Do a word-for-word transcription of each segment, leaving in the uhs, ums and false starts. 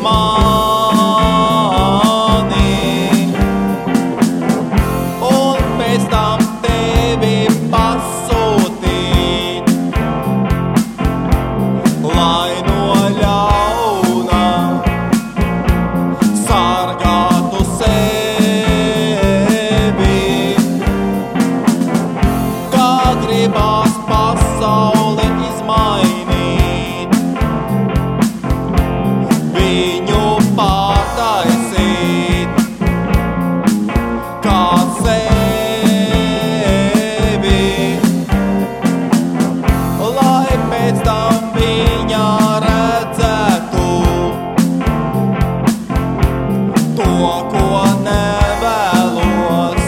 mani, un pēc tam tevi pasūtīt, lai no ļauna sargātu sevi, kā gribās pasauli izmainīt, viņu pārtaisīt, kā sevi, lai pēc tam viņa redzētu to, ko nevēlos.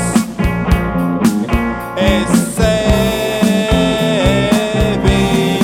Es sevi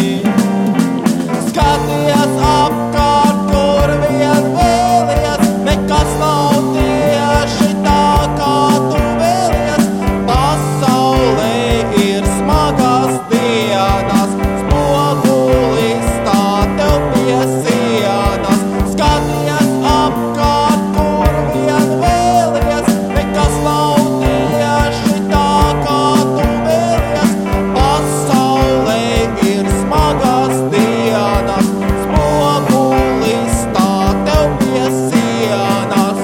skaties apkārt, kur vien vēlies, nekas nav tieši tā, kā tu vēlies. Pasaulē ir smagas dienas, spogulis tā tev pie sienas. Skaties apkārt, kur vien vēlies, nekas nav tieši tā, kā tu vēlies. Pasaulē ir smagas dienas, spogulis tā tev pie sienas.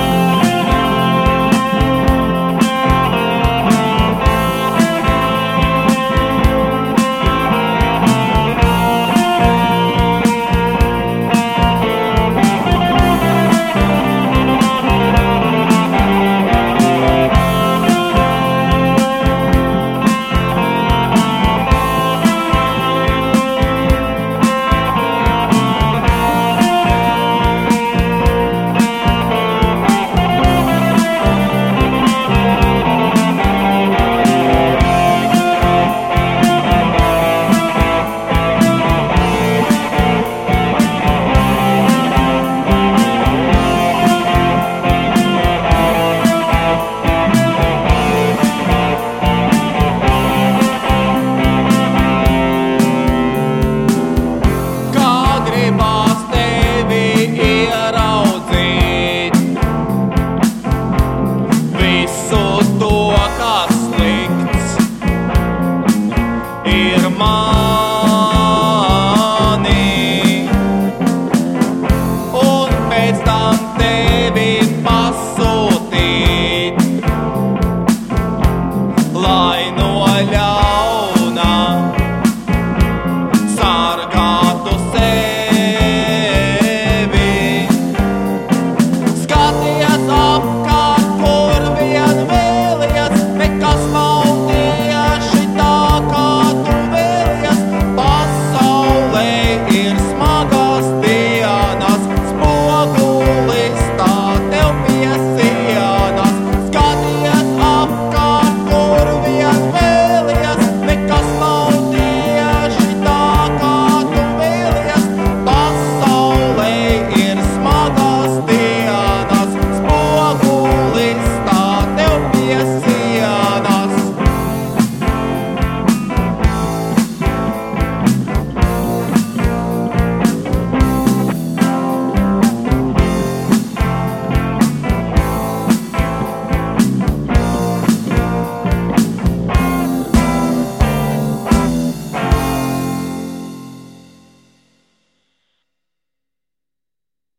Kā gribās tevi ieraudzīt, visu to, kas slikts, ir man.